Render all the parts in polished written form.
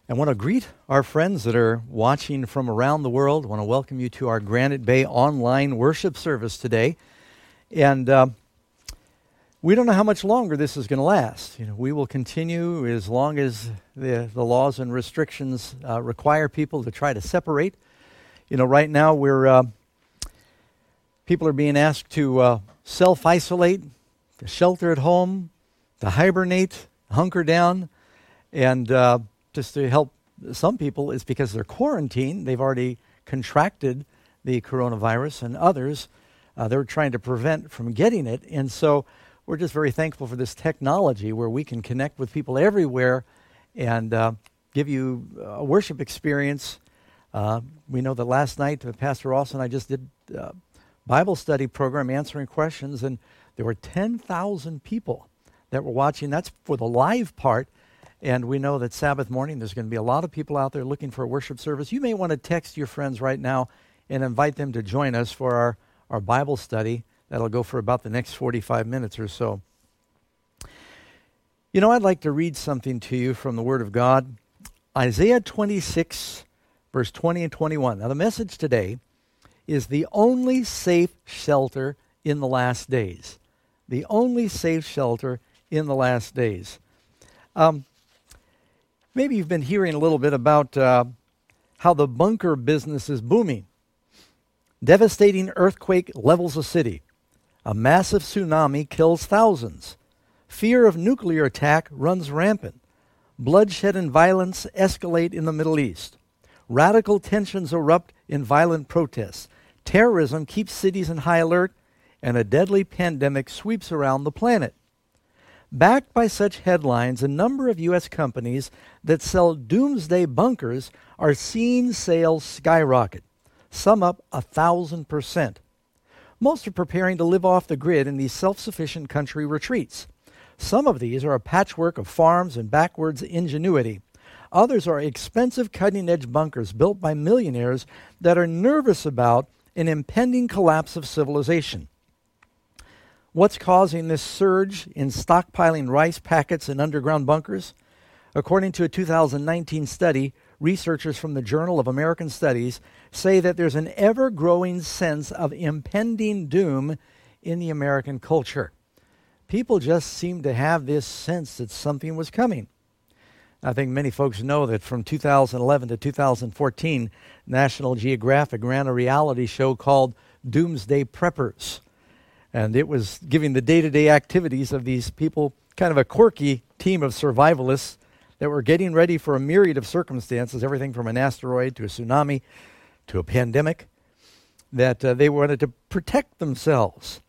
I want to greet our friends that are watching from around the world. I want to welcome you to our Granite Bay online worship service today. And we don't know how much longer this is going to last. We will continue as long as the laws and restrictions require people to try to separate. Right now people are being asked to self-isolate, to shelter at home, to hibernate, hunker down, and just to help some people, it's because they're quarantined. They've already contracted the coronavirus, and others they're trying to prevent from getting it. And so we're just very thankful for this technology where we can connect with people everywhere and give you a worship experience. We know that last night Pastor Ross and I just did a Bible study program answering questions, and there were 10,000 people that were watching. That's for the live part. And we know that Sabbath morning there's going to be a lot of people out there looking for a worship service. You may want to text your friends right now and invite them to join us for our Bible study. That'll go for about the next 45 minutes or so. I'd like to read something to you from the Word of God. Isaiah 26, verse 20 and 21. Now the message today is the only safe shelter in the last days. The only safe shelter in the last days. Maybe you've been hearing a little bit about how the bunker business is booming. Devastating earthquake levels a city. A massive tsunami kills thousands. Fear of nuclear attack runs rampant. Bloodshed and violence escalate in the Middle East. Radical tensions erupt in violent protests. Terrorism keeps cities in high alert, and a deadly pandemic sweeps around the planet. Backed by such headlines, a number of U.S. companies that sell doomsday bunkers are seeing sales skyrocket, some up 1,000%. Most are preparing to live off the grid in these self-sufficient country retreats. Some of these are a patchwork of farms and backwards ingenuity. Others are expensive cutting-edge bunkers built by millionaires that are nervous about an impending collapse of civilization. What's causing this surge in stockpiling rice packets in underground bunkers? According to a 2019 study, researchers from the Journal of American Studies say that there's an ever-growing sense of impending doom in the American culture. People just seem to have this sense that something was coming. I think many folks know that from 2011 to 2014, National Geographic ran a reality show called Doomsday Preppers. And it was giving the day-to-day activities of these people, kind of a quirky team of survivalists that were getting ready for a myriad of circumstances, everything from an asteroid to a tsunami to a pandemic, that they wanted to protect themselves.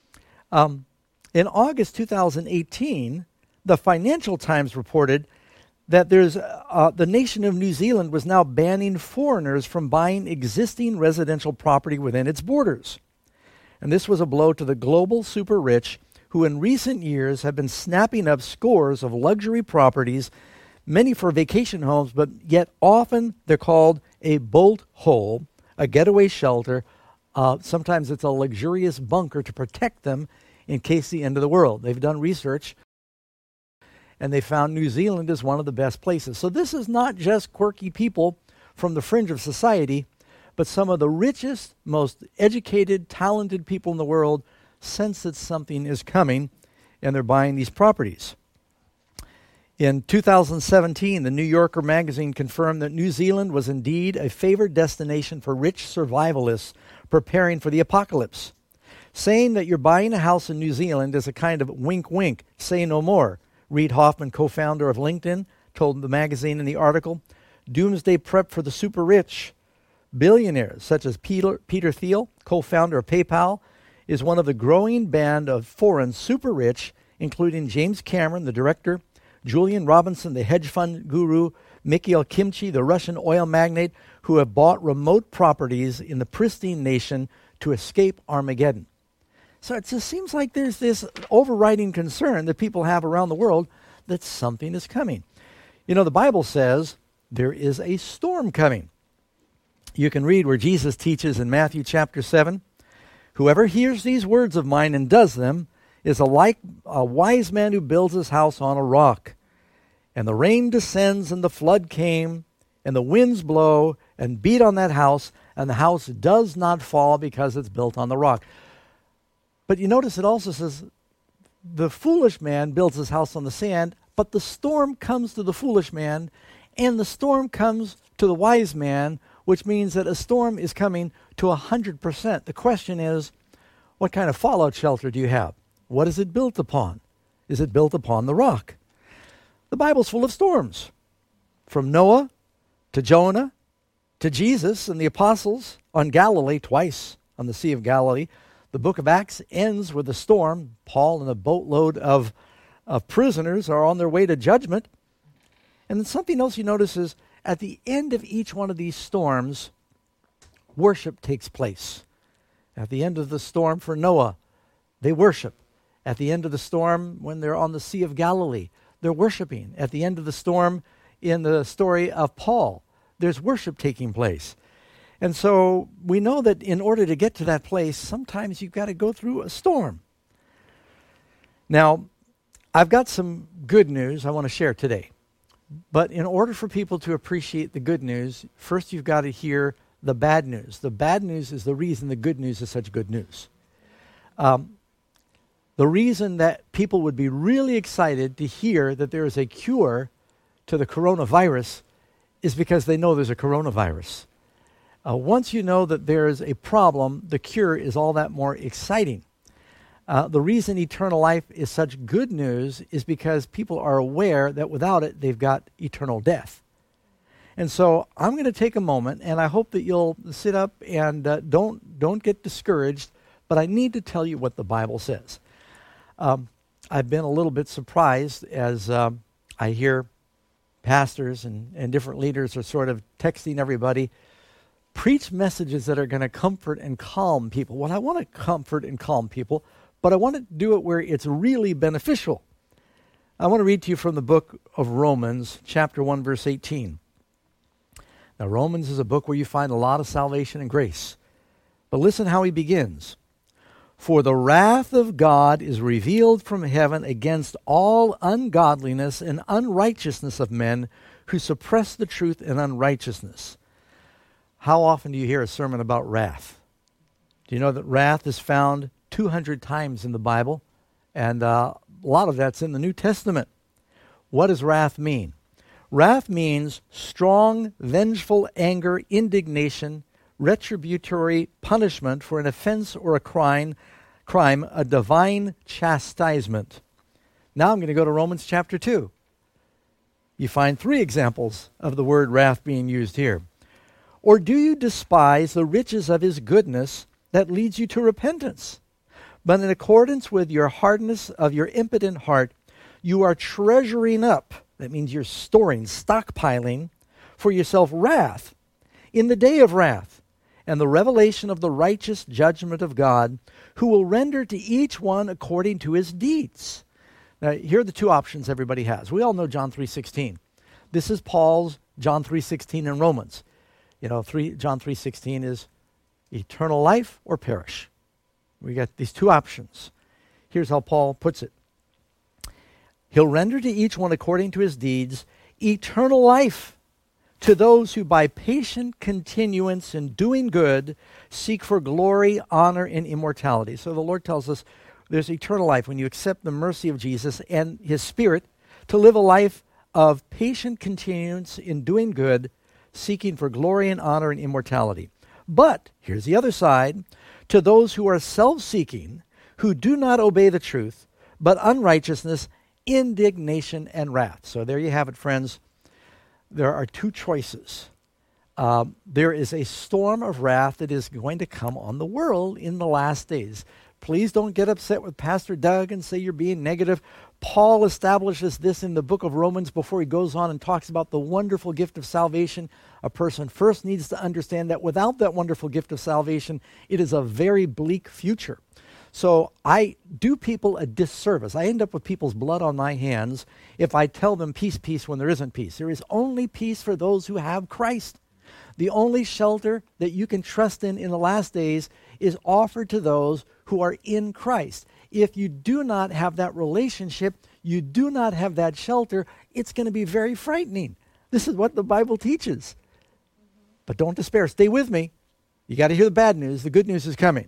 In August 2018, the Financial Times reported that the nation of New Zealand was now banning foreigners from buying existing residential property within its borders. And this was a blow to the global super rich who in recent years have been snapping up scores of luxury properties, many for vacation homes, but yet often they're called a bolt hole, a getaway shelter. Sometimes it's a luxurious bunker to protect them in case the end of the world. They've done research, and they found New Zealand is one of the best places. So this is not just quirky people from the fringe of society, but some of the richest, most educated, talented people in the world sense that something is coming, and they're buying these properties. In 2017, the New Yorker magazine confirmed that New Zealand was indeed a favored destination for rich survivalists preparing for the apocalypse. Saying that you're buying a house in New Zealand is a kind of wink-wink, say no more, Reid Hoffman, co-founder of LinkedIn, told the magazine in the article. Doomsday prep for the super rich. Billionaires such as Peter Thiel, co-founder of PayPal, is one of the growing band of foreign super rich, including James Cameron, the director, Julian Robinson, the hedge fund guru, Mikhail Kimchi, the Russian oil magnate, who have bought remote properties in the pristine nation to escape Armageddon. So it just seems like there's this overriding concern that people have around the world that something is coming. The Bible says there is a storm coming. You can read where Jesus teaches in Matthew chapter 7, whoever hears these words of mine and does them is like a wise man who builds his house on a rock. And the rain descends, and the flood came, and the winds blow and beat on that house, and the house does not fall because it's built on the rock. But you notice it also says, the foolish man builds his house on the sand, but the storm comes to the foolish man, and the storm comes to the wise man, which means that a storm is coming to 100%. The question is, what kind of fallout shelter do you have? What is it built upon? Is it built upon the rock? The Bible's full of storms. From Noah to Jonah to Jesus and the apostles on Galilee, twice on the Sea of Galilee. The book of Acts ends with a storm. Paul and a boatload of prisoners are on their way to judgment. And then something else you notice is at the end of each one of these storms, worship takes place. At the end of the storm for Noah, they worship. At the end of the storm, when they're on the Sea of Galilee, they're worshiping. At the end of the storm, in the story of Paul, there's worship taking place. And so we know that in order to get to that place, sometimes you've got to go through a storm. Now, I've got some good news I want to share today. But in order for people to appreciate the good news, first you've got to hear the bad news. The bad news is the reason the good news is such good news. The reason that people would be really excited to hear that there is a cure to the coronavirus is because they know there's a coronavirus. Once you know that there is a problem, the cure is all that more exciting. The reason eternal life is such good news is because people are aware that without it, they've got eternal death. And so I'm going to take a moment, and I hope that you'll sit up and don't get discouraged, but I need to tell you what the Bible says. I've been a little bit surprised as I hear pastors and different leaders are sort of texting everybody, preach messages that are going to comfort and calm people. Well, I want to comfort and calm people, but I want to do it where it's really beneficial. I want to read to you from the book of Romans, chapter 1, verse 18. Now, Romans is a book where you find a lot of salvation and grace. But listen how he begins. For the wrath of God is revealed from heaven against all ungodliness and unrighteousness of men who suppress the truth in unrighteousness. How often do you hear a sermon about wrath? Do you know that wrath is found 200 times in the Bible? And a lot of that's in the New Testament. What does wrath mean? Wrath means strong, vengeful anger, indignation, retributory punishment for an offense or a crime, a divine chastisement. Now I'm going to go to Romans chapter 2. You find 3 examples of the word wrath being used here. Or do you despise the riches of his goodness that leads you to repentance? But in accordance with your hardness of your impotent heart, you are treasuring up, that means you're storing, stockpiling for yourself wrath in the day of wrath and the revelation of the righteous judgment of God, who will render to each one according to his deeds. Now, here are the 2 options everybody has. We all know John 3:16. This is Paul's John 3:16 in Romans. You know, John 3:16 is eternal life or perish. We got these 2 options. Here's how Paul puts it. He'll render to each one according to his deeds eternal life to those who by patient continuance in doing good seek for glory, honor, and immortality. So the Lord tells us there's eternal life when you accept the mercy of Jesus and his Spirit to live a life of patient continuance in doing good, seeking for glory and honor and immortality. But, here's the other side, to those who are self-seeking, who do not obey the truth, but unrighteousness, indignation, and wrath. So there you have it, friends. There are 2 choices. There is a storm of wrath that is going to come on the world in the last days. Please don't get upset with Pastor Doug and say you're being negative. Paul establishes this in the book of Romans before he goes on and talks about the wonderful gift of salvation. A person first needs to understand that without that wonderful gift of salvation, it is a very bleak future. So I do people a disservice. I end up with people's blood on my hands if I tell them peace, peace when there isn't peace. There is only peace for those who have Christ. The only shelter that you can trust in the last days is offered to those who are in Christ. If you do not have that relationship, you do not have that shelter, it's going to be very frightening. This is what the Bible teaches. But don't despair. Stay with me. You got to hear the bad news. The good news is coming.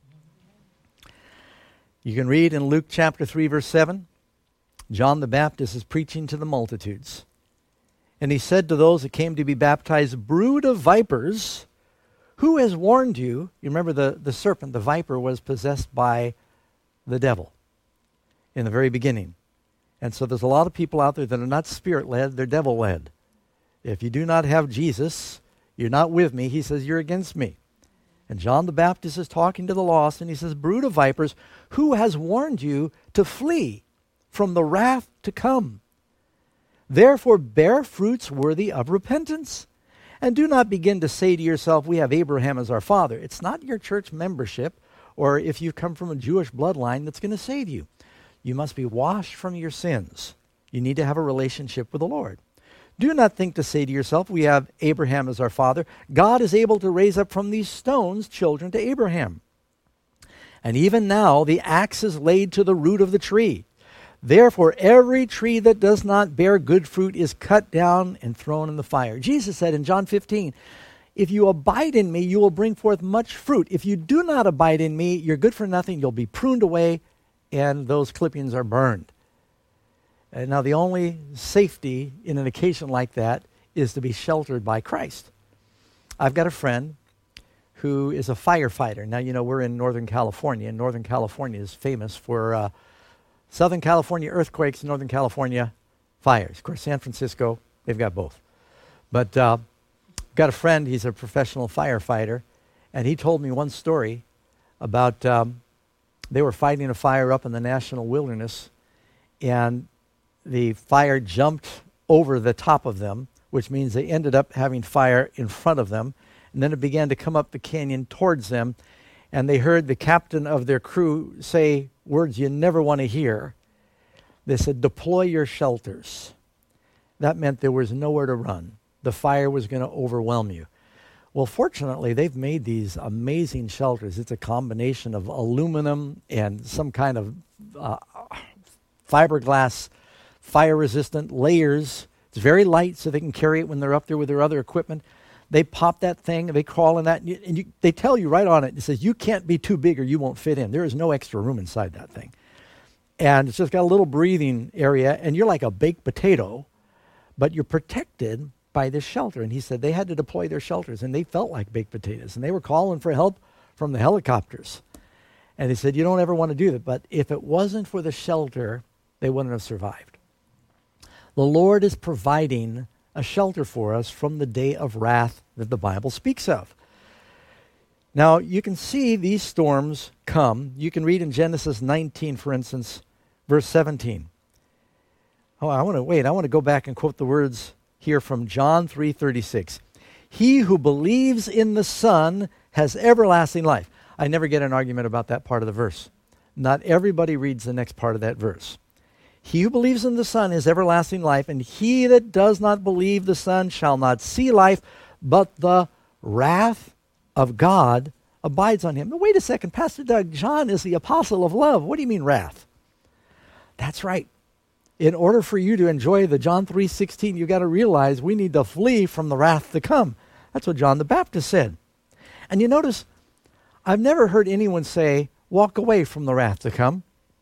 You can read in Luke chapter 3, verse 7. John the Baptist is preaching to the multitudes. And he said to those that came to be baptized, brood of vipers, who has warned you? You remember the serpent, the viper, was possessed by the devil in the very beginning. And so there's a lot of people out there that are not spirit-led, they're devil-led. If you do not have Jesus, you're not with me. He says, you're against me. And John the Baptist is talking to the lost, and he says, brood of vipers, who has warned you to flee from the wrath to come? Therefore bear fruits worthy of repentance. And do not begin to say to yourself, we have Abraham as our father. It's not your church membership or if you come from a Jewish bloodline that's going to save you. You must be washed from your sins. You need to have a relationship with the Lord. Do not think to say to yourself, we have Abraham as our father. God is able to raise up from these stones children to Abraham. And even now the axe is laid to the root of the tree. Therefore, every tree that does not bear good fruit is cut down and thrown in the fire. Jesus said in John 15, if you abide in me, you will bring forth much fruit. If you do not abide in me, you're good for nothing. You'll be pruned away, and those clippings are burned. And now the only safety in an occasion like that is to be sheltered by Christ. I've got a friend who is a firefighter. Now, you know, we're in Northern California, and Northern California is famous for Southern California earthquakes, Northern California fires. Of course, San Francisco, they've got both. But got a friend, he's a professional firefighter, and he told me one story about they were fighting a fire up in the national wilderness, and the fire jumped over the top of them, which means they ended up having fire in front of them, and then it began to come up the canyon towards them, and they heard the captain of their crew say words you never want to hear. They said, deploy your shelters. That meant there was nowhere to run. The fire was going to overwhelm you. Well, fortunately, they've made these amazing shelters. It's a combination of aluminum and some kind of fiberglass, fire-resistant layers. It's very light, so they can carry it when they're up there with their other equipment. They pop that thing, they crawl in that, and they tell you right on it, it says, you can't be too big or you won't fit in. There is no extra room inside that thing. And it's just got a little breathing area, and you're like a baked potato, but you're protected by this shelter. And he said they had to deploy their shelters, and they felt like baked potatoes, and they were calling for help from the helicopters. And he said, you don't ever want to do that, but if it wasn't for the shelter, they wouldn't have survived. The Lord is providing a shelter for us from the day of wrath that the Bible speaks of. Now, you can see these storms come. You can read in Genesis 19, for instance, verse 17. Oh, I want to go back and quote the words here from John 3:36. He who believes in the Son has everlasting life. I never get an argument about that part of the verse. Not everybody reads the next part of that verse. He who believes in the Son has everlasting life, and he that does not believe the Son shall not see life, but the wrath of God abides on him. Now, wait a second, Pastor Doug, John is the apostle of love. What do you mean wrath? That's right. In order for you to enjoy the John 3:16, you've got to realize we need to flee from the wrath to come. That's what John the Baptist said. And you notice, I've never heard anyone say, walk away from the wrath to come.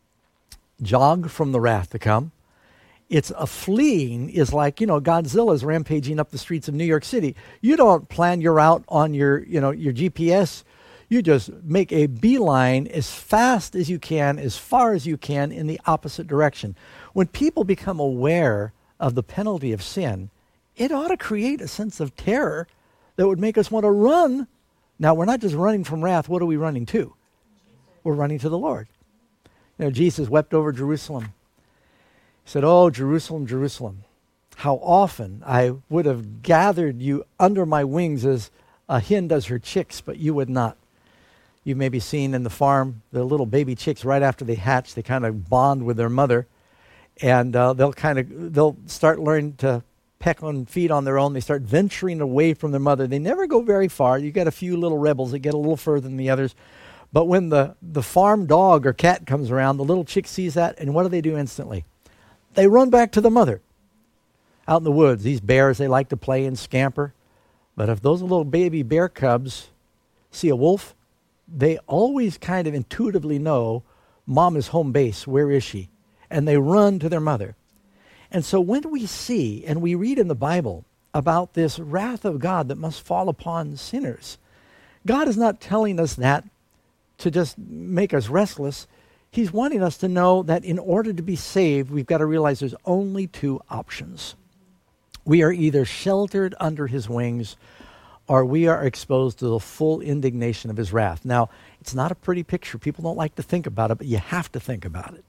Jog from the wrath to come. It's a fleeing is like, Godzilla's rampaging up the streets of New York City. You don't plan your route on your GPS. You just make a beeline as fast as you can, as far as you can in the opposite direction. When people become aware of the penalty of sin, it ought to create a sense of terror that would make us want to run. Now, we're not just running from wrath. What are we running to? We're running to the Lord. Jesus wept over Jerusalem. He said, oh, Jerusalem, Jerusalem, how often I would have gathered you under my wings as a hen does her chicks, but you would not. You may be seen in the farm, the little baby chicks, right after they hatch, they kind of bond with their mother, and they'll start learning to peck and feed on their own. They start venturing away from their mother. They never go very far. You got a few little rebels that get a little further than the others. But when the farm dog or cat comes around, the little chick sees that, and what do they do instantly? they run back to the mother. Out in the woods, these bears, they like to play and scamper. But if those little baby bear cubs see a wolf, they always kind of intuitively know mom is home base. Where is she? And they run to their mother. And so when we see and we read in the Bible about this wrath of God that must fall upon sinners, God is not telling us that to just make us restless. He's wanting us to know that in order to be saved, we've got to realize there's only two options. We are either sheltered under his wings or we are exposed to the full indignation of his wrath. Now, it's not a pretty picture. People don't like to think about it, but you have to think about it.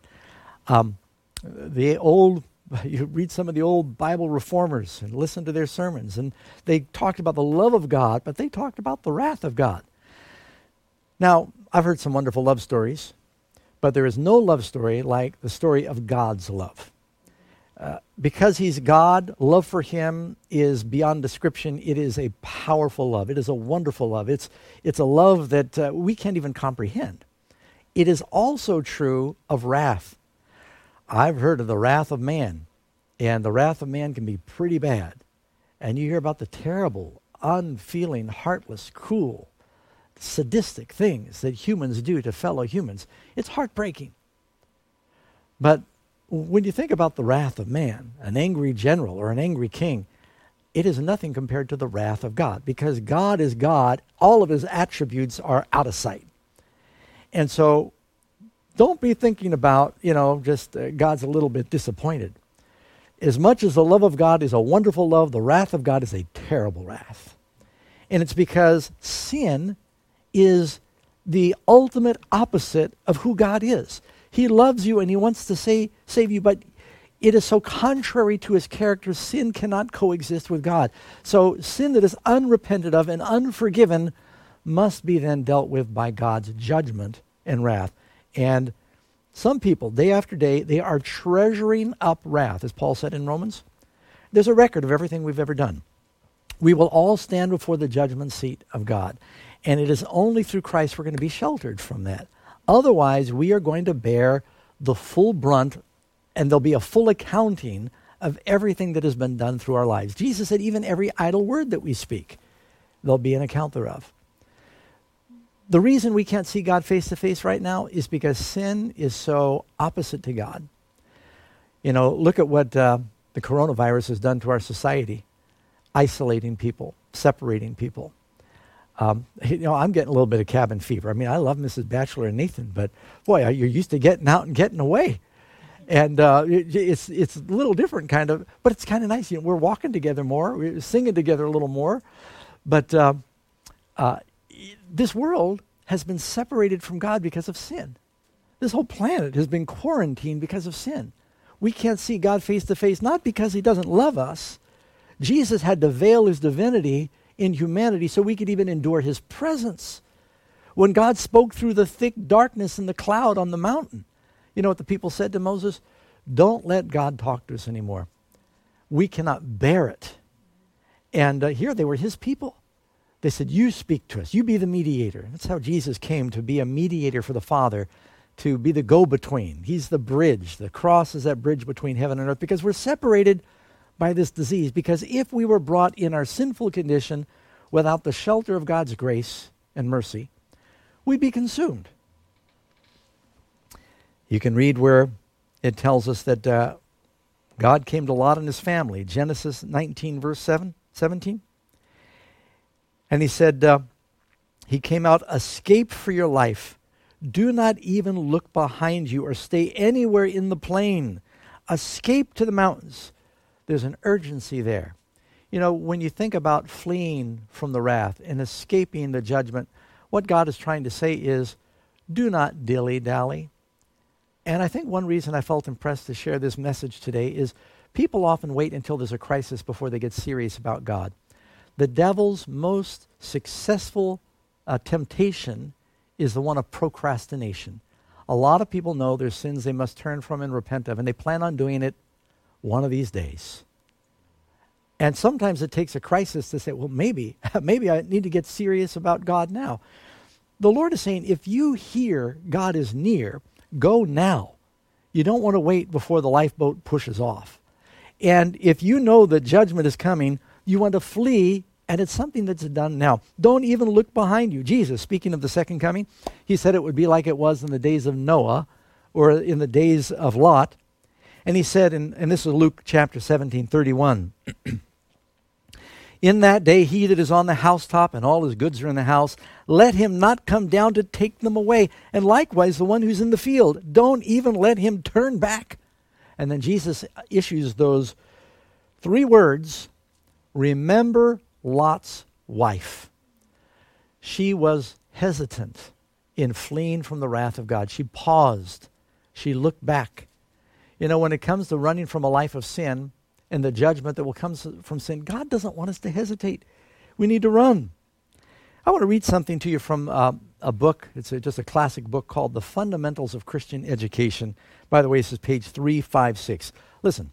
You read some of the old Bible reformers and listen to their sermons, and they talked about the love of God, but they talked about the wrath of God. Now, I've heard some wonderful love stories, but there is no love story like the story of God's love. Because he's God, love for him is beyond description. It is a powerful love. It is a wonderful love. It's a love that we can't even comprehend. It is also true of wrath. I've heard of the wrath of man, and the wrath of man can be pretty bad. And you hear about the terrible, unfeeling, heartless, cruel, sadistic things that humans do to fellow humans. It's heartbreaking. But when you think about the wrath of man, an angry general or an angry king, it is nothing compared to the wrath of God, because God is God. All of his attributes are out of sight. And so don't be thinking about, just God's a little bit disappointed. As much as the love of God is a wonderful love, the wrath of God is a terrible wrath. And it's because sin is the ultimate opposite of who God is. He loves you and he wants to save you, but it is so contrary to his character, sin cannot coexist with God. So sin that is unrepented of and unforgiven must be then dealt with by God's judgment and wrath. And some people, day after day, they are treasuring up wrath, as Paul said in Romans. There's a record of everything we've ever done. We will all stand before the judgment seat of God. And it is only through Christ we're going to be sheltered from that. Otherwise, we are going to bear the full brunt, and there'll be a full accounting of everything that has been done through our lives. Jesus said even every idle word that we speak, there'll be an account thereof. The reason we can't see God face to face right now is because sin is so opposite to God. Look at what the coronavirus has done to our society, isolating people, separating people. I'm getting a little bit of cabin fever. I mean, I love Mrs. Batchelor and Nathan, but boy, you're used to getting out and getting away. And it's a little different kind of, but it's kind of nice. We're walking together more, we're singing together a little more. But this world has been separated from God because of sin. This whole planet has been quarantined because of sin. We can't see God face to face, not because he doesn't love us. Jesus had to veil his divinity in humanity so we could even endure his presence. When God spoke through the thick darkness and the cloud on the mountain, you know what the people said to Moses? Don't let God talk to us anymore. We cannot bear it. And here they were his people. They said, you speak to us. You be the mediator. That's how Jesus came, to be a mediator for the Father, to be the go-between. He's the bridge. The cross is that bridge between heaven and earth, because we're separated by this disease. Because if we were brought in our sinful condition without the shelter of God's grace and mercy, we'd be consumed. You can read where it tells us that God came to Lot and his family, Genesis 19, verse 17. And he said, he came out, escape for your life. Do not even look behind you or stay anywhere in the plain. Escape to the mountains. There's an urgency there. When you think about fleeing from the wrath and escaping the judgment, what God is trying to say is, do not dilly-dally. And I think one reason I felt impressed to share this message today is people often wait until there's a crisis before they get serious about God. The devil's most successful temptation is the one of procrastination. A lot of people know there's sins they must turn from and repent of, and they plan on doing it one of these days. And sometimes it takes a crisis to say, well, maybe I need to get serious about God now. The Lord is saying, if you hear God is near, go now. You don't want to wait before the lifeboat pushes off. And if you know that judgment is coming, you want to flee, and it's something that's done now. Don't even look behind you. Jesus, speaking of the second coming, he said it would be like it was in the days of Noah or in the days of Lot. And he said, and this is Luke chapter 17:31, in that day he that is on the housetop and all his goods are in the house, let him not come down to take them away. And likewise the one who's in the field, don't even let him turn back. And then Jesus issues those 3 words, remember Lot's wife. She was hesitant in fleeing from the wrath of God. She paused. She looked back. You know, when it comes to running from a life of sin and the judgment that will come from sin, God doesn't want us to hesitate. We need to run. I want to read something to you from a book. It's just a classic book called The Fundamentals of Christian Education. By the way, this is page 356. Listen.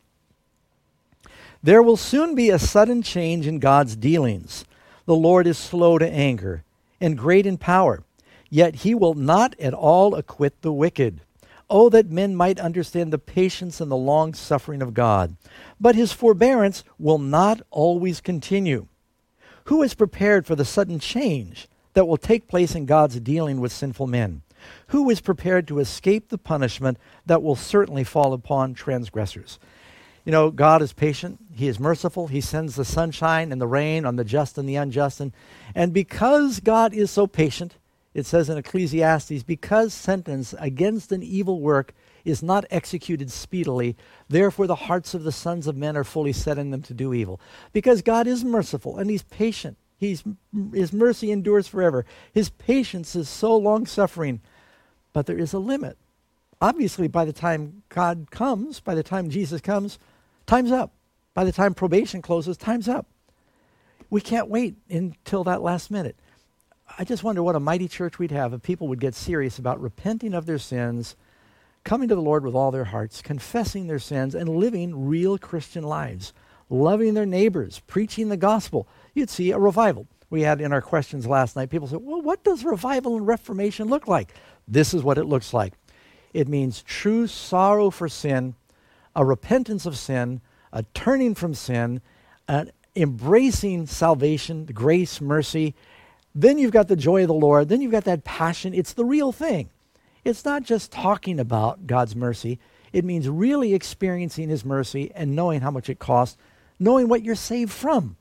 There will soon be a sudden change in God's dealings. The Lord is slow to anger and great in power, yet he will not at all acquit the wicked. Oh, that men might understand the patience and the long suffering of God. But his forbearance will not always continue. Who is prepared for the sudden change that will take place in God's dealing with sinful men? Who is prepared to escape the punishment that will certainly fall upon transgressors? You know, God is patient. He is merciful. He sends the sunshine and the rain on the just and the unjust. And because God is so patient, it says in Ecclesiastes, because sentence against an evil work is not executed speedily, therefore the hearts of the sons of men are fully set in them to do evil. Because God is merciful and he's patient. His mercy endures forever. His patience is so long-suffering, but there is a limit. Obviously, by the time God comes, by the time Jesus comes, time's up. By the time probation closes, time's up. We can't wait until that last minute. I just wonder what a mighty church we'd have if people would get serious about repenting of their sins, coming to the Lord with all their hearts, confessing their sins, and living real Christian lives, loving their neighbors, preaching the gospel. You'd see a revival. We had in our questions last night, people said, well, what does revival and reformation look like? This is what it looks like. It means true sorrow for sin, a repentance of sin, a turning from sin, an embracing salvation, grace, mercy. Then you've got the joy of the Lord. Then you've got that passion. It's the real thing. It's not just talking about God's mercy. It means really experiencing his mercy and knowing how much it costs, knowing what you're saved from.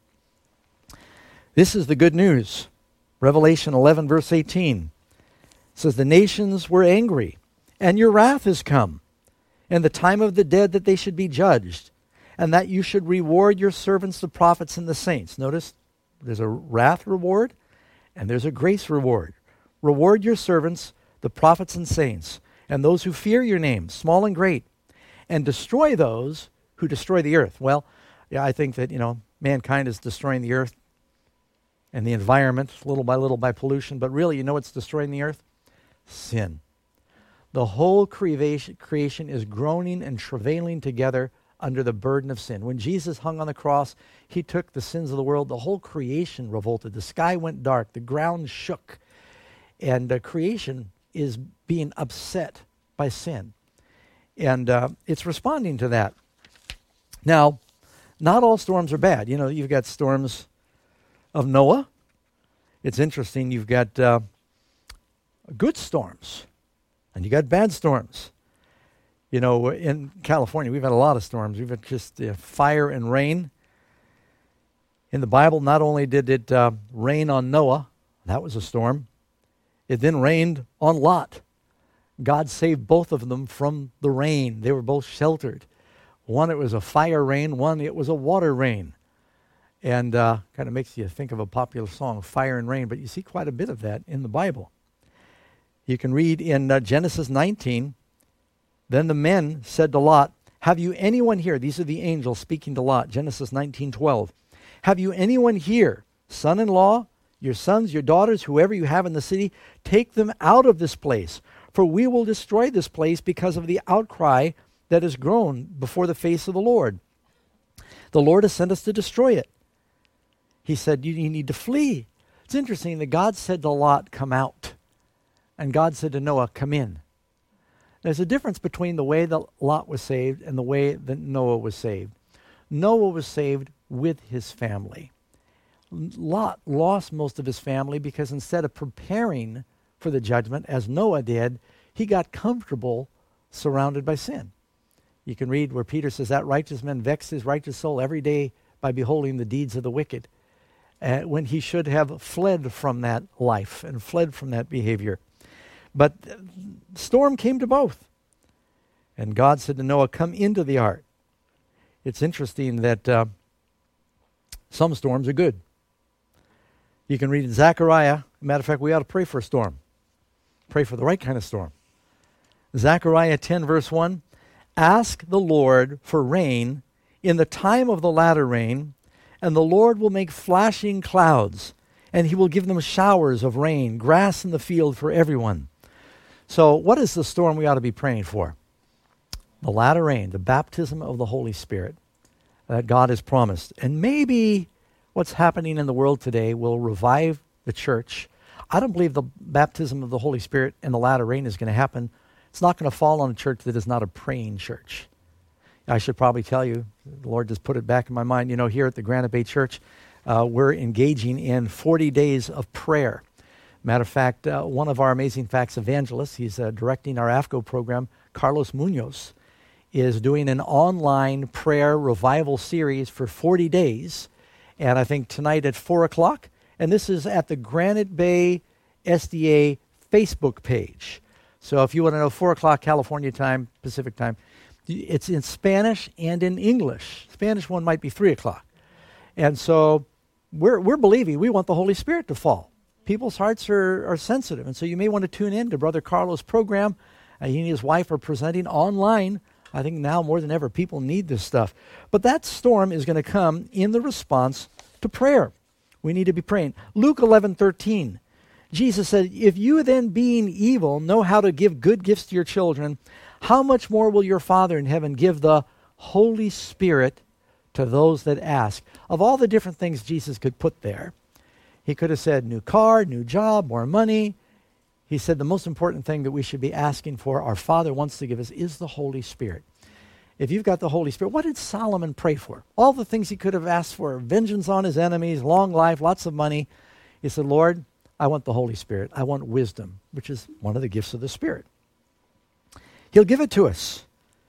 This is the good news. Revelation 11, verse 18 says, the nations were angry, and your wrath is come, and the time of the dead that they should be judged, and that you should reward your servants, the prophets and the saints. Notice there's a wrath reward, and there's a grace reward. Reward your servants, the prophets and saints, and those who fear your name, small and great, and destroy those who destroy the earth. Well, yeah, I think that, mankind is destroying the earth and the environment little by pollution, but really, what's destroying the earth? Sin. The whole creation is groaning and travailing together under the burden of sin. When Jesus hung on the cross, he took the sins of the world. The whole creation revolted. The sky went dark. The ground shook. And creation is being upset by sin. And it's responding to that. Now, not all storms are bad. You've got storms of Noah. It's interesting. You've got good storms. And you got bad storms. In California, we've had a lot of storms. We've had just fire and rain. In the Bible, not only did it rain on Noah, that was a storm, it then rained on Lot. God saved both of them from the rain. They were both sheltered. One, it was a fire rain. One, it was a water rain. And kind of makes you think of a popular song, Fire and Rain, but you see quite a bit of that in the Bible. You can read in Genesis 19, then the men said to Lot, have you anyone here? These are the angels speaking to Lot, Genesis 19:12. Have you anyone here, son-in-law, your sons, your daughters, whoever you have in the city? Take them out of this place, for we will destroy this place because of the outcry that has grown before the face of the Lord. The Lord has sent us to destroy it. He said, you need to flee. It's interesting that God said to Lot, come out. And God said to Noah, come in. There's a difference between the way that Lot was saved and the way that Noah was saved. Noah was saved with his family. Lot lost most of his family because instead of preparing for the judgment, as Noah did, he got comfortable surrounded by sin. You can read where Peter says, that righteous man vexed his righteous soul every day by beholding the deeds of the wicked, when he should have fled from that life and fled from that behavior. But storm came to both. And God said to Noah, come into the ark. It's interesting that some storms are good. You can read in Zechariah. Matter of fact, we ought to pray for a storm. Pray for the right kind of storm. Zechariah 10, verse 1. Ask the Lord for rain in the time of the latter rain, and the Lord will make flashing clouds, and he will give them showers of rain, grass in the field for everyone. So what is the storm we ought to be praying for? The latter rain, the baptism of the Holy Spirit that God has promised. And maybe what's happening in the world today will revive the church. I don't believe the baptism of the Holy Spirit and the latter rain is going to happen. It's not going to fall on a church that is not a praying church. I should probably tell you, the Lord just put it back in my mind, here at the Granite Bay Church, we're engaging in 40 days of prayer. Matter of fact, one of our Amazing Facts evangelists, he's directing our AFCO program, Carlos Munoz, is doing an online prayer revival series for 40 days. And I think tonight at 4 o'clock. And this is at the Granite Bay SDA Facebook page. So if you want to know 4 o'clock California time, Pacific time, it's in Spanish and in English. Spanish one might be 3 o'clock. And so we're believing we want the Holy Spirit to fall. People's hearts are sensitive. And so you may want to tune in to Brother Carlos' program. He and his wife are presenting online. I think now more than ever people need this stuff. But that storm is going to come in the response to prayer. We need to be praying. Luke 11:13. Jesus said, if you then being evil know how to give good gifts to your children, how much more will your Father in heaven give the Holy Spirit to those that ask? Of all the different things Jesus could put there, he could have said new car, new job, more money. He said the most important thing that we should be asking for, our Father wants to give us, is the Holy Spirit. If you've got the Holy Spirit, what did Solomon pray for? All the things he could have asked for, vengeance on his enemies, long life, lots of money. He said, Lord, I want the Holy Spirit. I want wisdom, which is one of the gifts of the Spirit. He'll give it to us.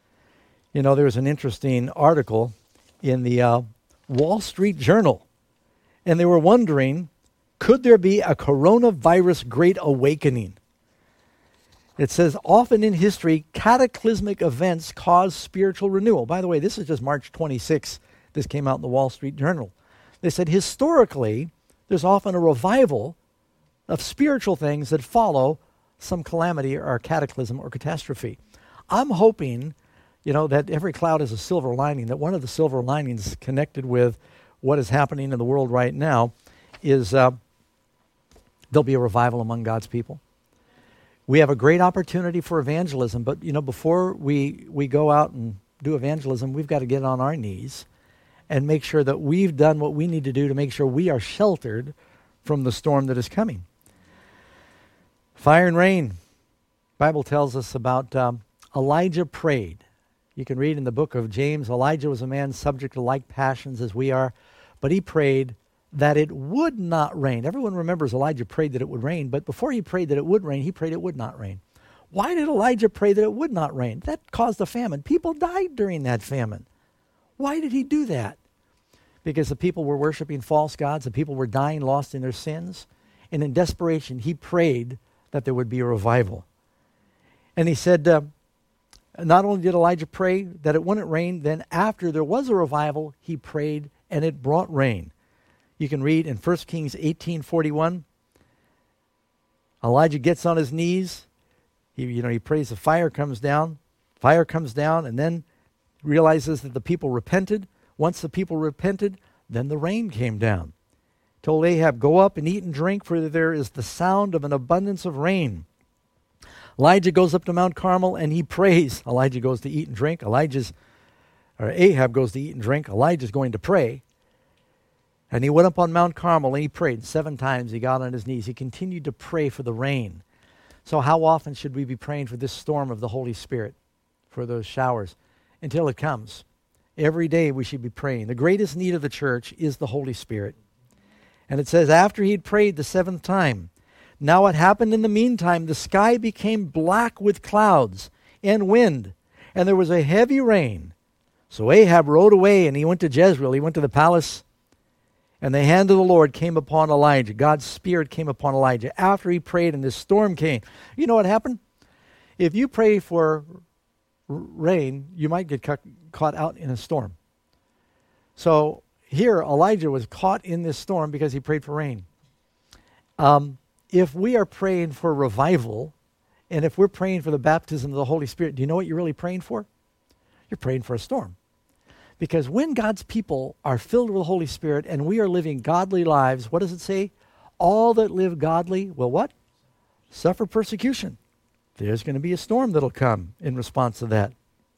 There was an interesting article in the Wall Street Journal, and they were wondering, could there be a coronavirus great awakening? It says, often in history, cataclysmic events cause spiritual renewal. By the way, this is just March 26. This came out in the Wall Street Journal. They said, historically, there's often a revival of spiritual things that follow some calamity or cataclysm or catastrophe. I'm hoping, that every cloud is a silver lining, that one of the silver linings connected with what is happening in the world right now is there'll be a revival among God's people. We have a great opportunity for evangelism, but before we go out and do evangelism, we've got to get on our knees and make sure that we've done what we need to do to make sure we are sheltered from the storm that is coming. Fire and rain. The Bible tells us about Elijah prayed. You can read in the book of James, Elijah was a man subject to like passions as we are, but he prayed that it would not rain. Everyone remembers Elijah prayed that it would rain, but before he prayed that it would rain, he prayed it would not rain. Why did Elijah pray that it would not rain? That caused a famine. People died during that famine. Why did he do that? Because the people were worshiping false gods, the people were dying lost in their sins, and in desperation, he prayed that there would be a revival. And he said, not only did Elijah pray that it wouldn't rain, then after there was a revival, he prayed and it brought rain. You can read in 1 Kings 18:41. Elijah gets on his knees. He prays, the fire comes down. Fire comes down and then realizes that the people repented. Once the people repented, then the rain came down. Told Ahab, go up and eat and drink, for there is the sound of an abundance of rain. Elijah goes up to Mount Carmel and he prays. Elijah goes to eat and drink. Ahab goes to eat and drink. Elijah's going to pray. And he went up on Mount Carmel and he prayed. 7 times he got on his knees. He continued to pray for the rain. So how often should we be praying for this storm of the Holy Spirit, for those showers, until it comes? Every day we should be praying. The greatest need of the church is the Holy Spirit. And it says, after he'd prayed the seventh time, now what happened in the meantime, the sky became black with clouds and wind, and there was a heavy rain. So Ahab rode away, and he went to Jezreel. He went to the palace, and the hand of the Lord came upon Elijah. God's Spirit came upon Elijah after he prayed, and this storm came. You know what happened? If you pray for rain, you might get caught out in a storm. So here, Elijah was caught in this storm because he prayed for rain. If we are praying for revival, and if we're praying for the baptism of the Holy Spirit, do you know what you're really praying for? You're praying for a storm. Because when God's people are filled with the Holy Spirit and we are living godly lives, what does it say? All that live godly will what? Suffer persecution. There's going to be a storm that'll come in response to that.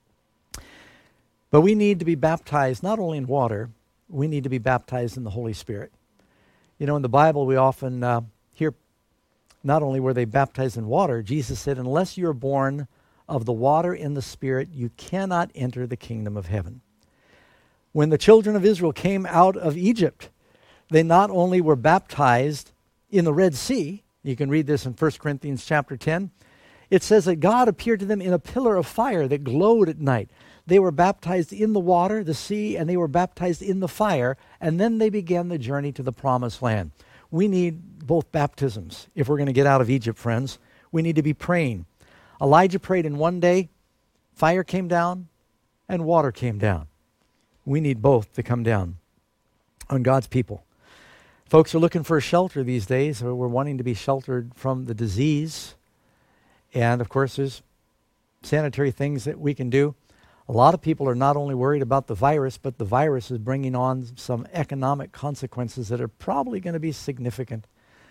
But we need to be baptized not only in water, we need to be baptized in the Holy Spirit. You know, in the Bible we often hear not only were they baptized in water, Jesus said, unless you're born of the water and the Spirit, you cannot enter the kingdom of heaven. When the children of Israel came out of Egypt, they not only were baptized in the Red Sea, you can read this in 1 Corinthians chapter 10, it says that God appeared to them in a pillar of fire that glowed at night. They were baptized in the water, the sea, and they were baptized in the fire, and then they began the journey to the promised land. We need both baptisms if we're going to get out of Egypt, friends. We need to be praying. Elijah prayed in one day, fire came down, and water came down. We need both to come down on God's people. Folks are looking for a shelter these days. We're wanting to be sheltered from the disease. And, of course, there's sanitary things that we can do. A lot of people are not only worried about the virus, but the virus is bringing on some economic consequences that are probably going to be significant.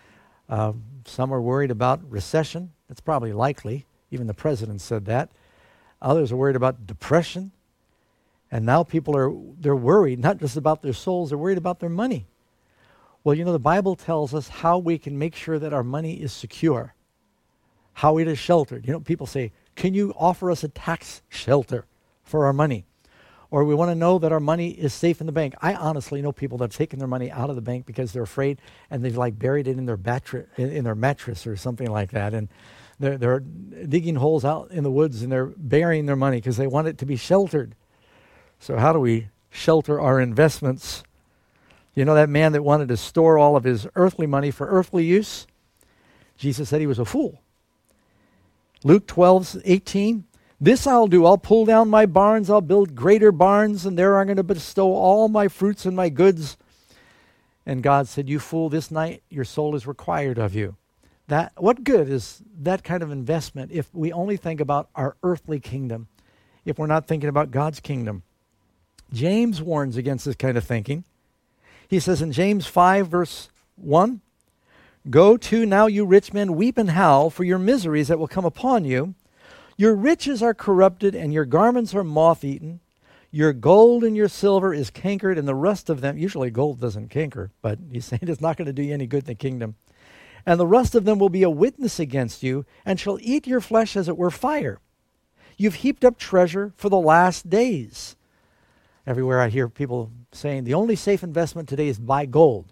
Some are worried about recession. That's probably likely. Even the president said that. Others are worried about depression. And now they're worried, not just about their souls, they're worried about their money. Well, you know, the Bible tells us how we can make sure that our money is secure, how it is sheltered. You know, people say, can you offer us a tax shelter for our money? Or we want to know that our money is safe in the bank. I honestly know people that have taken their money out of the bank because they're afraid, and they've like buried it in their mattress or something like that. And they're digging holes out in the woods, and they're burying their money because they want it to be sheltered. So how do we shelter our investments? You know that man that wanted to store all of his earthly money for earthly use? Jesus said he was a fool. Luke 12:18, this I'll do. I'll pull down my barns. I'll build greater barns, and there I'm going to bestow all my fruits and my goods. And God said, you fool, this night your soul is required of you. What good is that kind of investment if we only think about our earthly kingdom, if we're not thinking about God's kingdom? James warns against this kind of thinking. He says in James 5, verse 1, go to now, you rich men, weep and howl for your miseries that will come upon you. Your riches are corrupted, and your garments are moth-eaten. Your gold and your silver is cankered, and the rust of them, usually gold doesn't canker, but he's saying it's not going to do you any good in the kingdom. And the rust of them will be a witness against you, and shall eat your flesh as it were fire. You've heaped up treasure for the last days. Everywhere I hear people saying the only safe investment today is buy gold.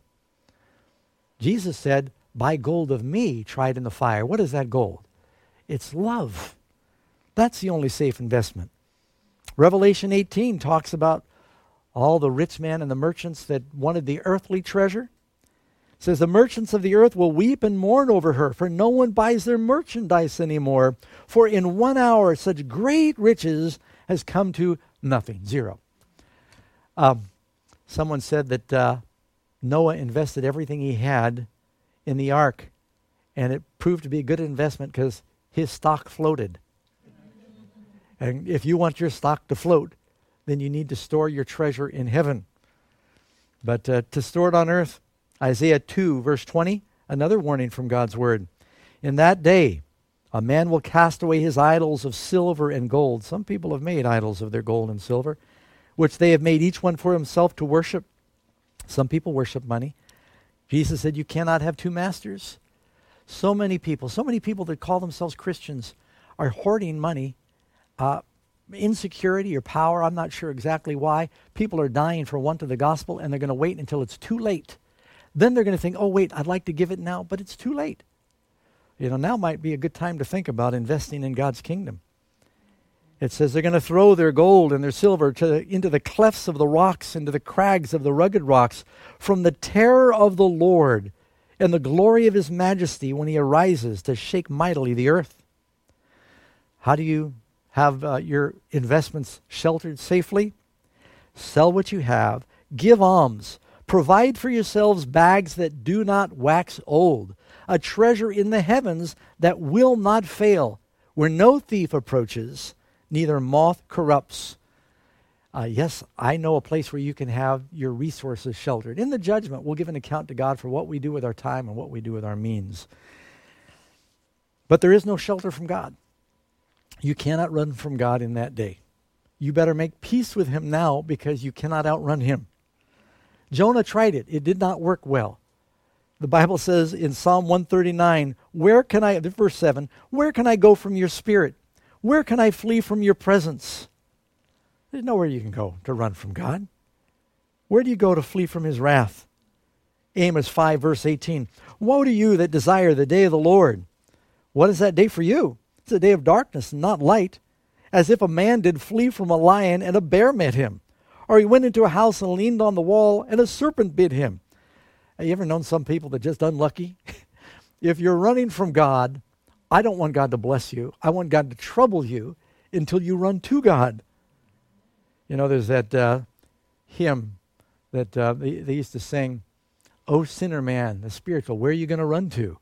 Jesus said, buy gold of me, tried in the fire. What is that gold? It's love. That's the only safe investment. Revelation 18 talks about all the rich men and the merchants that wanted the earthly treasure. It says, the merchants of the earth will weep and mourn over her, for no one buys their merchandise anymore. For in 1 hour such great riches has come to nothing, zero. Someone said that Noah invested everything he had in the ark, and it proved to be a good investment because his stock floated. And if you want your stock to float, then you need to store your treasure in heaven. But to store it on earth, Isaiah 2, verse 20, another warning from God's word. In that day, a man will cast away his idols of silver and gold. Some people have made idols of their gold and silver, which they have made each one for himself to worship. Some people worship money. Jesus said you cannot have two masters. So many people that call themselves Christians are hoarding money, insecurity or power. I'm not sure exactly why. People are dying for want of the gospel, and they're going to wait until it's too late. Then they're going to think, oh, wait, I'd like to give it now, but it's too late. Now might be a good time to think about investing in God's kingdom. It says they're going to throw their gold and their silver into the clefts of the rocks, into the crags of the rugged rocks, from the terror of the Lord and the glory of his majesty when he arises to shake mightily the earth. How do you have your investments sheltered safely? Sell what you have, give alms, provide for yourselves bags that do not wax old, a treasure in the heavens that will not fail, where no thief approaches, neither moth corrupts. Yes, I know a place where you can have your resources sheltered. In the judgment, we'll give an account to God for what we do with our time and what we do with our means. But there is no shelter from God. You cannot run from God in that day. You better make peace with him now, because you cannot outrun him. Jonah tried it. It did not work well. The Bible says in Psalm 139, verse 7, where can I go from your spirit? Where can I flee from your presence? There's nowhere you can go to run from God. Where do you go to flee from his wrath? Amos 5, verse 18. Woe to you that desire the day of the Lord. What is that day for you? It's a day of darkness and not light, as if a man did flee from a lion and a bear met him. Or he went into a house and leaned on the wall and a serpent bit him. Have you ever known some people that are just unlucky? If you're running from God, I don't want God to bless you. I want God to trouble you until you run to God. There's that hymn that they used to sing, "O sinner man, the spiritual, where are you going to run to?"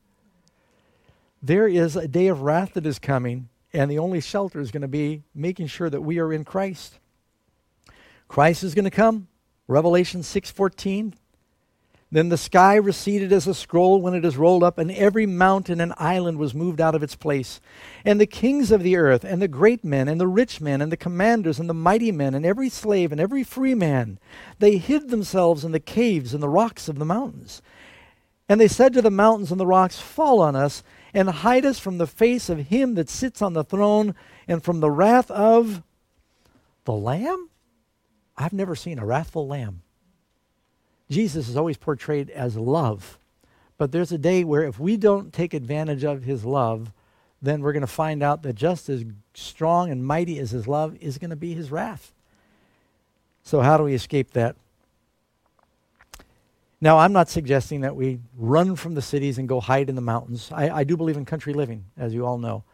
There is a day of wrath that is coming, and the only shelter is going to be making sure that we are in Christ. Christ is going to come, Revelation 6:14. Then the sky receded as a scroll when it is rolled up, and every mountain and island was moved out of its place. And the kings of the earth, and the great men, and the rich men, and the commanders, and the mighty men, and every slave, and every free man, they hid themselves in the caves and the rocks of the mountains. And they said to the mountains and the rocks, fall on us, and hide us from the face of him that sits on the throne, and from the wrath of the Lamb? I've never seen a wrathful lamb. Jesus is always portrayed as love. But there's a day where if we don't take advantage of his love, then we're going to find out that just as strong and mighty as his love is going to be his wrath. So how do we escape that? Now, I'm not suggesting that we run from the cities and go hide in the mountains. I do believe in country living, as you all know.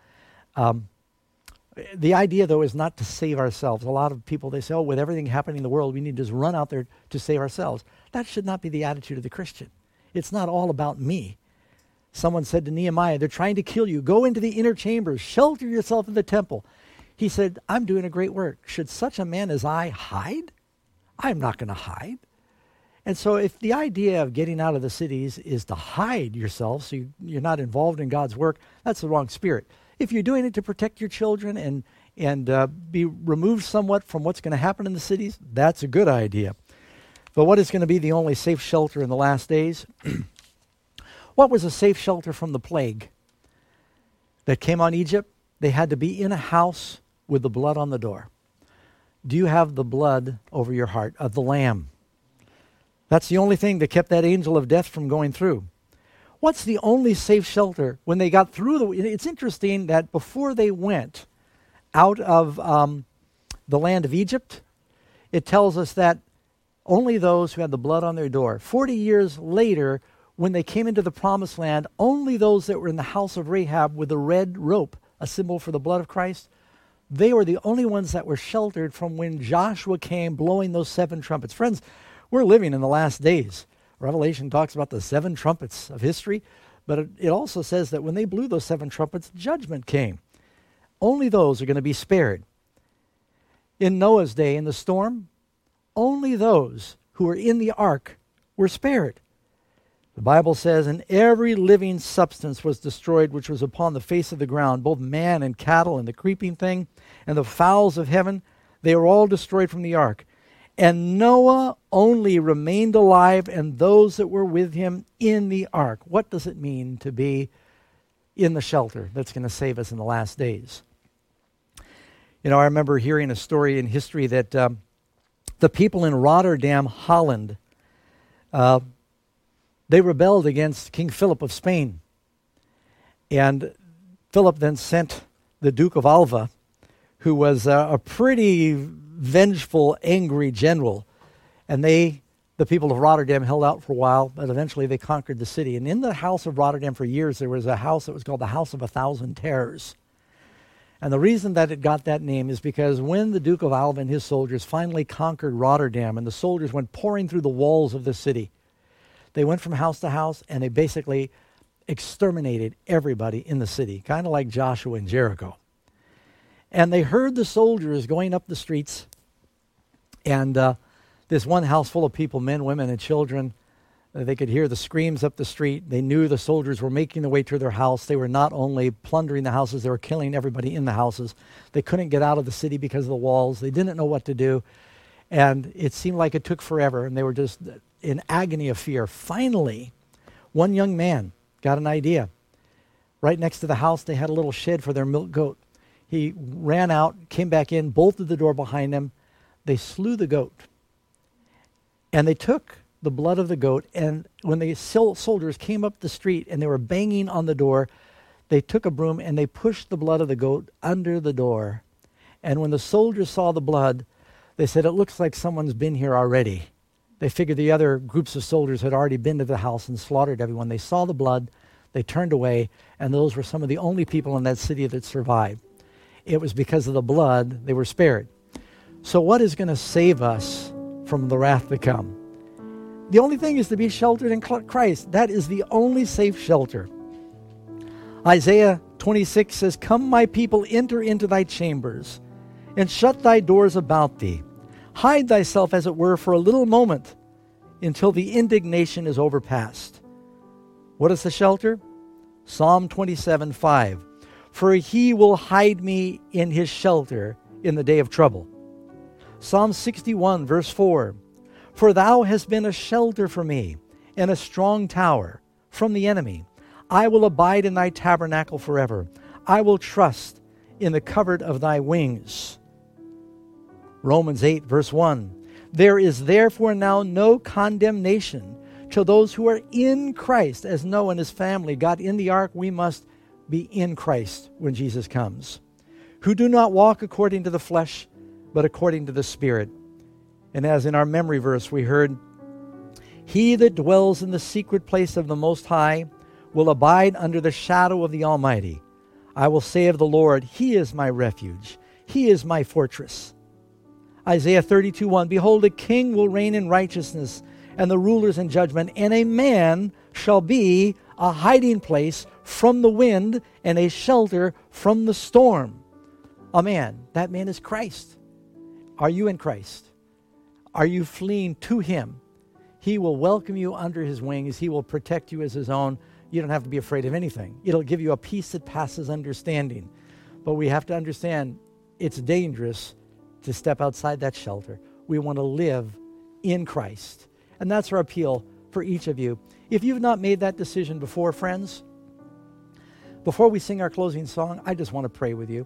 The idea, though, is not to save ourselves. A lot of people, they say, with everything happening in the world, we need to just run out there to save ourselves. That should not be the attitude of the Christian. It's not all about me. Someone said to Nehemiah, they're trying to kill you. Go into the inner chambers. Shelter yourself in the temple. He said, I'm doing a great work. Should such a man as I hide? I'm not going to hide. And so if the idea of getting out of the cities is to hide yourself so you're not involved in God's work, that's the wrong spirit. If you're doing it to protect your children and be removed somewhat from what's going to happen in the cities, that's a good idea. But what is going to be the only safe shelter in the last days? What was a safe shelter from the plague that came on Egypt? They had to be in a house with the blood on the door. Do you have the blood over your heart of the Lamb? That's the only thing that kept that angel of death from going through. What's the only safe shelter when they got through? It's interesting that before they went out of the land of Egypt, it tells us that only those who had the blood on their door. 40 years later, when they came into the promised land, only those that were in the house of Rahab with the red rope, a symbol for the blood of Christ, they were the only ones that were sheltered from when Joshua came blowing those 7 trumpets. Friends, we're living in the last days. Revelation talks about the 7 trumpets of history, but it also says that when they blew those 7 trumpets, judgment came. Only those are going to be spared. In Noah's day, in the storm, only those who were in the ark were spared. The Bible says, and every living substance was destroyed which was upon the face of the ground, both man and cattle and the creeping thing and the fowls of heaven, they were all destroyed from the ark. And Noah only remained alive and those that were with him in the ark. What does it mean to be in the shelter that's going to save us in the last days. You know, I remember hearing a story in history that the people in Rotterdam, Holland, they rebelled against King Philip of Spain. And Philip then sent the Duke of Alva, who was a pretty vengeful, angry general. And the people of Rotterdam held out for a while, but eventually they conquered the city. And in the house of Rotterdam for years, there was a house that was called the House of 1,000 Terrors. And the reason that it got that name is because when the Duke of Alva and his soldiers finally conquered Rotterdam and the soldiers went pouring through the walls of the city, they went from house to house and they basically exterminated everybody in the city, kind of like Joshua and Jericho. And they heard the soldiers going up the streets, and this one house full of people, men, women, and children, they could hear the screams up the street. They knew the soldiers were making their way to their house. They were not only plundering the houses, they were killing everybody in the houses. They couldn't get out of the city because of the walls. They didn't know what to do. And it seemed like it took forever, and they were just in agony of fear. Finally, one young man got an idea. Right next to the house, they had a little shed for their milk goat. He ran out, came back in, bolted the door behind him. They slew the goat. And they took the blood of the goat, and when the soldiers came up the street and they were banging on the door, they took a broom and they pushed the blood of the goat under the door. And when the soldiers saw the blood, they said, "It looks like someone's been here already." They figured the other groups of soldiers had already been to the house and slaughtered everyone. They saw the blood, they turned away, and those were some of the only people in that city that survived. It was because of the blood they were spared. So what is going to save us from the wrath to come? The only thing is to be sheltered in Christ. That is the only safe shelter. Isaiah 26 says, "Come, my people, enter into thy chambers, and shut thy doors about thee. Hide thyself, as it were, for a little moment, until the indignation is overpast." What is the shelter? Psalm 27:5. "For he will hide me in his shelter in the day of trouble." Psalm 61, verse 4. "For thou hast been a shelter for me, and a strong tower from the enemy. I will abide in thy tabernacle forever. I will trust in the covert of thy wings." Romans 8, verse 1. "There is therefore now no condemnation to those who are in Christ." As Noah and his family got in the ark, we must be in Christ when Jesus comes. "Who do not walk according to the flesh, but according to the Spirit." And as in our memory verse we heard, "He that dwells in the secret place of the Most High will abide under the shadow of the Almighty. I will say of the Lord, He is my refuge. He is my fortress." Isaiah 32:1, "Behold, a king will reign in righteousness, and the rulers in judgment, and a man shall be a hiding place from the wind and a shelter from the storm." A man, that man is Christ. Are you in Christ? Are you fleeing to Him? He will welcome you under His wings. He will protect you as His own. You don't have to be afraid of anything. It'll give you a peace that passes understanding. But we have to understand it's dangerous to step outside that shelter. We want to live in Christ. And that's our appeal for each of you. If you've not made that decision before, friends, before we sing our closing song, I just want to pray with you.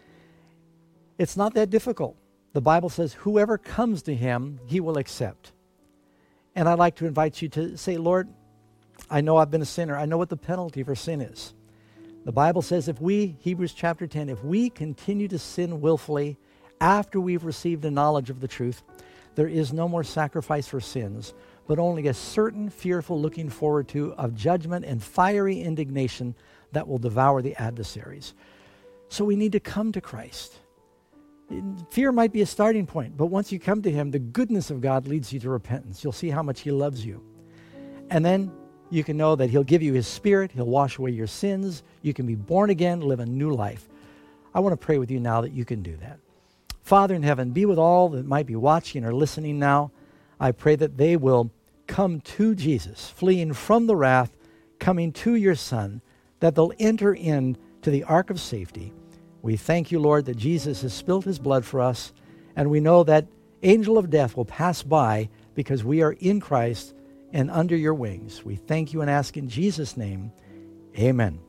It's not that difficult. The Bible says, whoever comes to Him, He will accept. And I'd like to invite you to say, "Lord, I know I've been a sinner. I know what the penalty for sin is." The Bible says if we, Hebrews chapter 10, if we continue to sin willfully after we've received the knowledge of the truth, there is no more sacrifice for sins, but only a certain fearful looking forward to of judgment and fiery indignation that will devour the adversaries. So we need to come to Christ. Fear might be a starting point, but once you come to Him, the goodness of God leads you to repentance. You'll see how much He loves you. And then you can know that He'll give you His Spirit. He'll wash away your sins. You can be born again, live a new life. I want to pray with you now that you can do that. Father in heaven, be with all that might be watching or listening now. I pray that they will come to Jesus, fleeing from the wrath, coming to your Son, that they'll enter into the ark of safety. We thank you, Lord, that Jesus has spilled His blood for us, and we know that angel of death will pass by because we are in Christ and under your wings. We thank you and ask in Jesus' name, amen.